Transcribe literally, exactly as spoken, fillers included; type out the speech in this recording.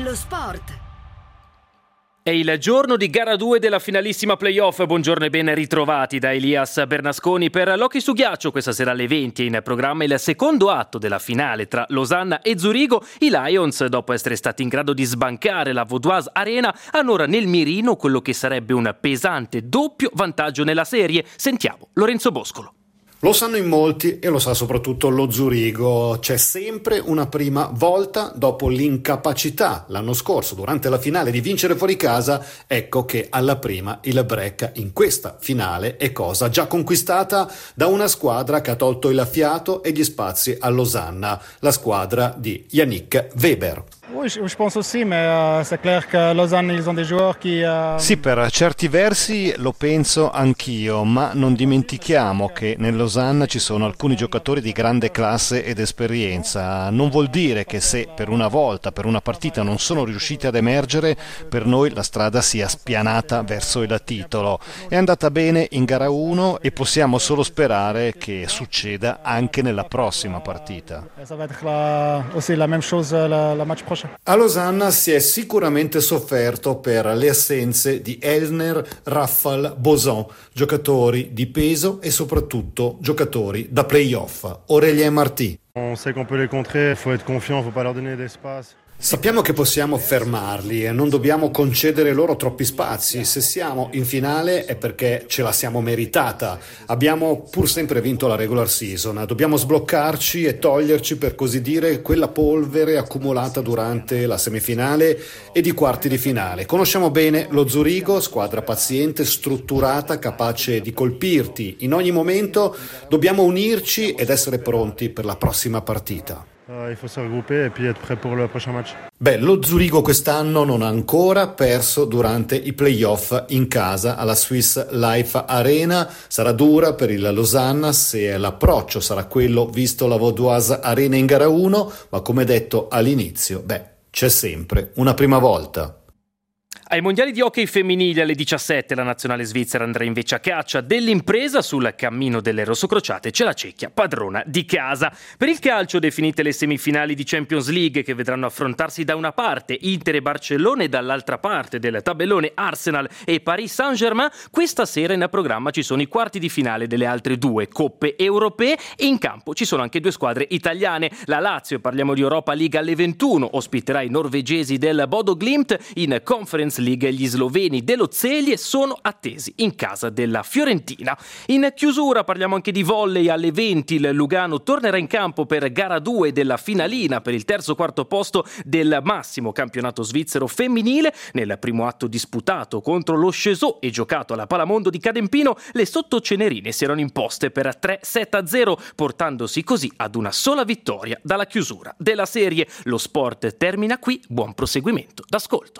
Lo sport. È il giorno di gara due della finalissima playoff. Buongiorno e ben ritrovati da Elias Bernasconi per l'hockey su ghiaccio. Questa sera alle venti è in programma il secondo atto della finale tra Losanna e Zurigo. I Lions, dopo essere stati in grado di sbancare la Vaudoise Arena, hanno ora nel mirino quello che sarebbe un pesante doppio vantaggio nella serie. Sentiamo Lorenzo Boscolo. Lo sanno in molti e lo sa soprattutto lo Zurigo. C'è sempre una prima volta dopo l'incapacità l'anno scorso durante la finale di vincere fuori casa. Ecco che alla prima il break in questa finale è cosa già conquistata da una squadra che ha tolto il fiato e gli spazi a Losanna, la squadra di Yannick Weber. Oui, je pense aussi, mais euh, c'est clair que Lausanne, ils ont des joueurs qui... Euh... Sì, per certi versi lo penso anch'io, ma non dimentichiamo che nel Losanna ci sono alcuni giocatori di grande classe ed esperienza. Non vuol dire che se per una volta, per una partita non sono riusciti ad emergere, per noi la strada sia spianata verso il titolo. È andata bene in gara uno e possiamo solo sperare che succeda anche nella prossima partita. Ça va être la, aussi la même chose la, la match prochain. A Losanna si è sicuramente sofferto per le assenze di Elner, Raffal, Boson, giocatori di peso e soprattutto giocatori da playoff. Aurélien Marty. On sait qu'on peut les contrer, il faut être confiant, il faut pas leur donner d'espace. Sappiamo che possiamo fermarli e non dobbiamo concedere loro troppi spazi. Se siamo in finale è perché ce la siamo meritata. Abbiamo pur sempre vinto la regular season. Dobbiamo sbloccarci e toglierci, per così dire, quella polvere accumulata durante la semifinale ed i quarti di finale. Conosciamo bene lo Zurigo, squadra paziente, strutturata, capace di colpirti in ogni momento. Dobbiamo unirci ed essere pronti per la prossima partita. Il faut se regrouper et puis être prêt pour le prochain match. Beh, lo Zurigo quest'anno non ha ancora perso durante i playoff in casa alla Swiss Life Arena. Sarà dura per il Losanna se l'approccio sarà quello visto la Vaudoise Arena in gara uno, ma come detto all'inizio, beh, c'è sempre una prima volta. Ai mondiali di hockey femminili alle diciassette la nazionale svizzera andrà invece a caccia dell'impresa. Sul cammino delle rossocrociate c'è la Cecchia, padrona di casa. Per il calcio definite le semifinali di Champions League che vedranno affrontarsi da una parte Inter e Barcellona e dall'altra parte del tabellone Arsenal e Paris Saint-Germain. Questa sera in programma ci sono i quarti di finale delle altre due coppe europee e in campo ci sono anche due squadre italiane. La Lazio, parliamo di Europa League alle ventuno, ospiterà i norvegesi del Bodo Glimt. In Conference League gli sloveni dello Zelie sono attesi in casa della Fiorentina. In chiusura parliamo anche di volley alle venti. Il Lugano tornerà in campo per gara due della finalina per il terzo quarto posto del massimo campionato svizzero femminile. Nel primo atto disputato contro lo Cheseaux e giocato alla Palamondo di Cadempino, le sottocenerine si erano imposte per tre sette a zero, portandosi così ad una sola vittoria dalla chiusura della serie. Lo sport termina qui, buon proseguimento d'ascolto.